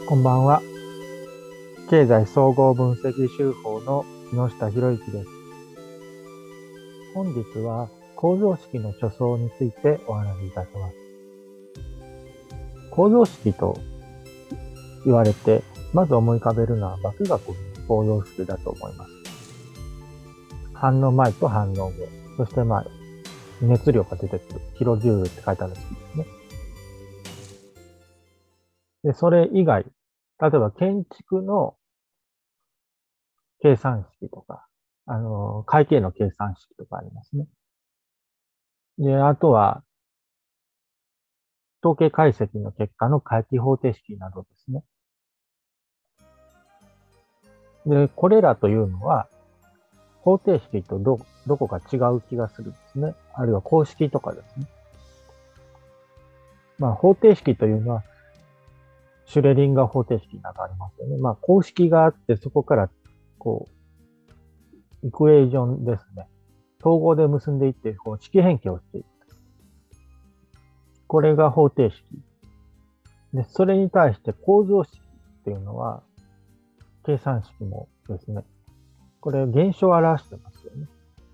こんばんは。経済総合分析手法の木下博之です。本日は構造式の著相についてお話しいたします。構造式と言われて、まず思い浮かべるのは化学の構造式だと思います。反応前と反応後、そして熱量が出てくる。キロジュールって書いてある式ですね。で、それ以外、例えば建築の計算式とか、会計の計算式とかありますね。で、あとは、統計解析の結果の回帰方程式などですね。で、これらというのは、方程式とどこか違う気がするんですね。あるいは公式とかですね。方程式というのは、シュレディンガー方程式などありますよね。公式があって、そこから、イクエージョンですね。統合で結んでいって、式変形をしていく。これが方程式。で、それに対して構造式っていうのは、計算式もですね、これ現象を表してますよね。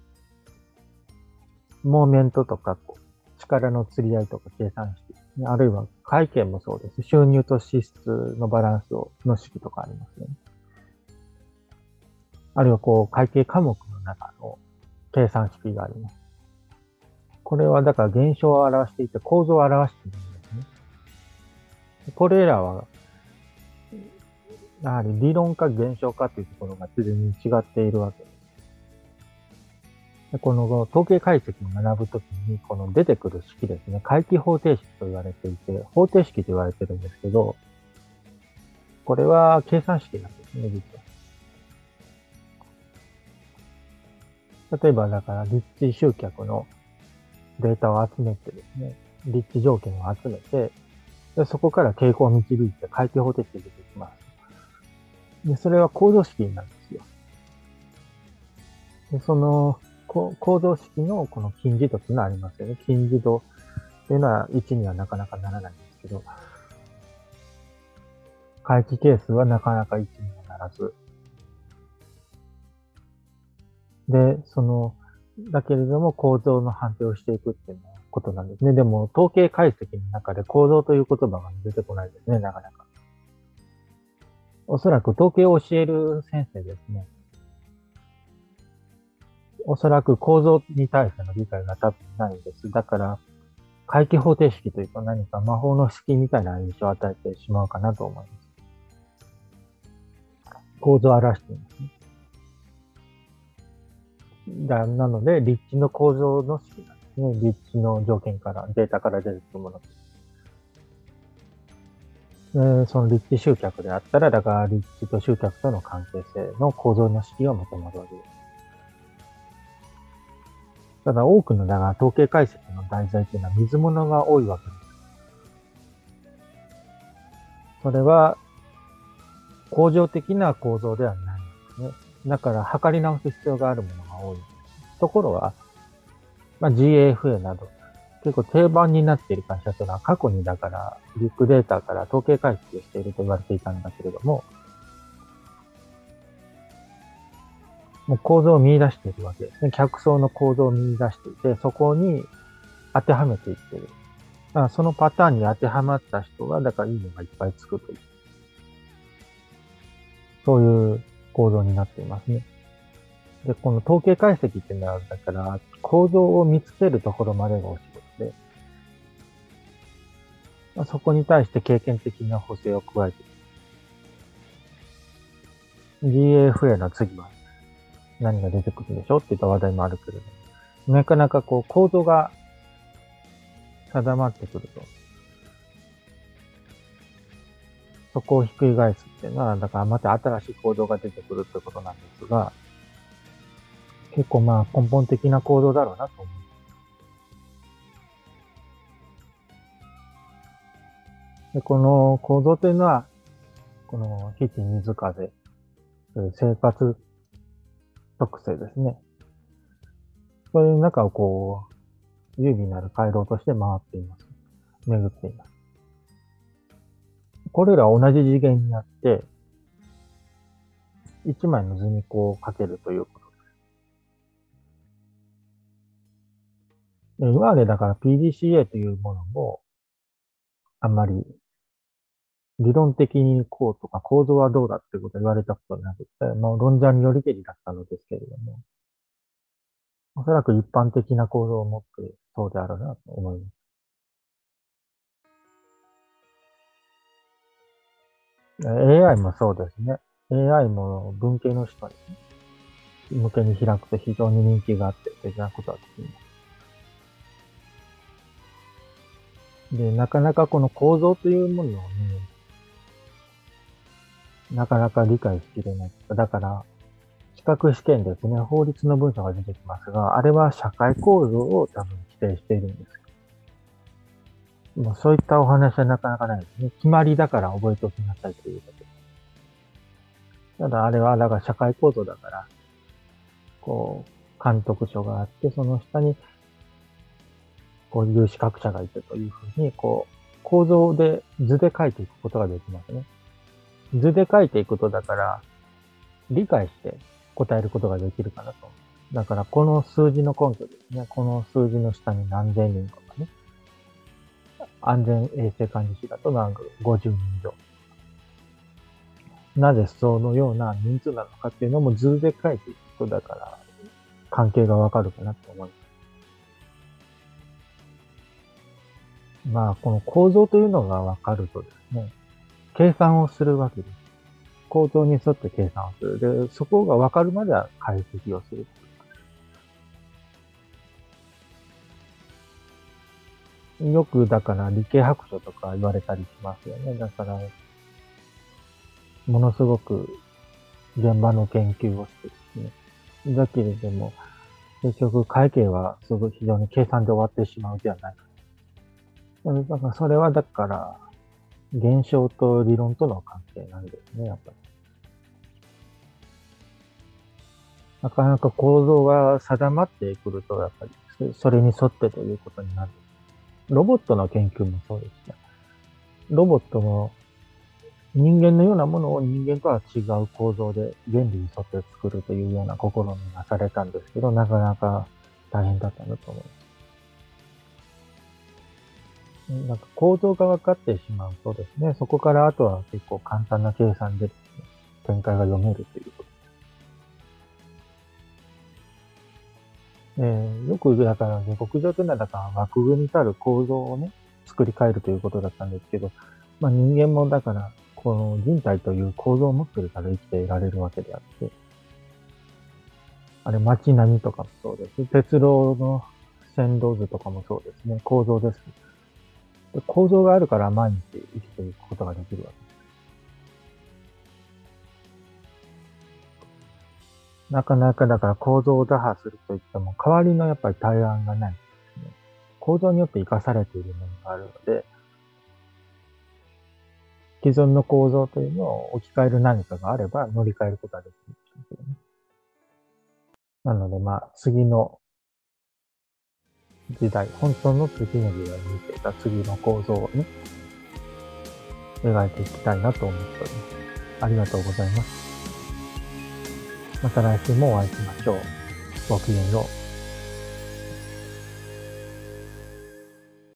モーメントとか、力の釣り合いとか計算式、あるいは会計もそうです。収入と支出のバランスの式とかありますよね。あるいは会計科目の中の計算式があります。これはだから現象を表していて構造を表しているんですね。これらは、やはり理論か現象かというところが全然違っているわけです。この統計解析を学ぶときに、この出てくる式ですね、回帰方程式と言われていて、方程式と言われてるんですけど、これは計算式なんですね、実は。例えば、だから立地集客のデータを集めてですね、立地条件を集めて、でそこから傾向を導いて回帰方程式が出てきます。で、それは構造式なんですよ。で、その構造式のこの近似度っていうのはありますよね。近似度っていうのは1にはなかなかならないんですけど、回帰係数はなかなか1にはならず。で、だけれども構造の判定をしていくっていうことなんですね。でも、統計解析の中で構造という言葉が出てこないですね、なかなか。おそらく統計を教える先生ですね。おそらく構造に対しての理解が多分ないです。だから、回帰方程式というと何か魔法の式みたいな印象を与えてしまうかなと思います。構造を表していますね。なので、立地の構造の式なんですね。立地の条件から、データから出てくるもの。その立地集客であったら、だから立地と集客との関係性の構造の式を求めるわけです。ただ多くのだが統計解析の題材というのは水物が多いわけです。それは恒常的な構造ではないんですね。だから測り直す必要があるものが多い。ところは、GAFA など結構定番になっている会社というのは過去にだからビッグデータから統計解析をしていると言われていたんだけれども、もう構造を見出しているわけですね。客層の構造を見出していて、そこに当てはめていっている。だからそのパターンに当てはまった人が、だからいいのがいっぱいつくという、そういう構造になっていますね。で、この統計解析っていうのは、だから構造を見つけるところまでがお仕事で、そこに対して経験的な補正を加えている。GAFA の次は何が出てくるでしょっていった話題もあるけれども、なかなか構造が定まってくると、そこをひっくり返すっていうのは、だからまた新しい構造が出てくるということなんですが、結構根本的な構造だろうなと思う。で、この構造というのは、この火地水風、生活特性ですね。そういう中を優美なる回廊として回っています。巡っています。 これら同じ次元にあって、一枚の図にこう書けるということで、今までだから PDCA というものも、あんまり理論的にこうとか構造はどうだってことを言われたことなくて、もう論者によりけりだったのですけれども、おそらく一般的な構造を持ってそうであるなと思います。AI もそうですね。AI も文系の人に向けに開くと非常に人気があって的なことは聞きます。で、なかなかこの構造というものをね、なかなか理解しきれない。だから、資格試験ですね、法律の文章が出てきますが、あれは社会構造を多分規定しているんですよ。もうそういったお話はなかなかないですね。決まりだから覚えておきなさいということ。ただあれは、だから社会構造だから、こう、監督署があって、その下に、こういう資格者がいてというふうに、こう、構造で図で書いていくことができますね。図で書いていくと、だから、理解して答えることができるかなと。だから、この数字の根拠ですね。この数字の下に何千人とかね。安全衛生管理士だとなんか50人以上。なぜそのような人数なのかっていうのも図で書いていくと、だから、関係がわかるかなと思います。まあ、この構造というのがわかるとですね、計算をするわけです。構造に沿って計算をする。で、そこがわかるまでは解析をする。よく、だから理系白書とか言われたりしますよね。だから、ものすごく現場の研究をしてですね。だけれども、結局会計はすぐ非常に計算で終わってしまうではないか。だからそれはだから、現象と理論との関係なんですね、やっぱり。なかなか構造が定まってくると、やっぱり、それに沿ってということになる。ロボットの研究もそうですね。ロボットも人間のようなものを人間とは違う構造で原理に沿って作るというような試みがされたんですけど、なかなか大変だったんだと思います。なんか構造が分かってしまうとですね、そこからあとは結構簡単な計算でですね、展開が読めるということ。よくだから下克上というのはだから枠組みたる構造をね、作り変えるということだったんですけど、まあ人間もだから、この人体という構造を持っているから生きていられるわけであって、あれ街並みとかもそうです。鉄道の線路図とかもそうですね。構造です。で構造があるから毎日生きていくことができるわけです。なかなかだから構造を打破するといっても、代わりのやっぱり対案がないですね。構造によって生かされているものがあるので、既存の構造というのを置き換える何かがあれば乗り換えることができるんですけどね。なのでまあ次の時代、本当の次の時代に見ていた次の構造をね、描いていきたいなと思っております。ありがとうございます。また来週もお会いしましょう。ごきげんよう。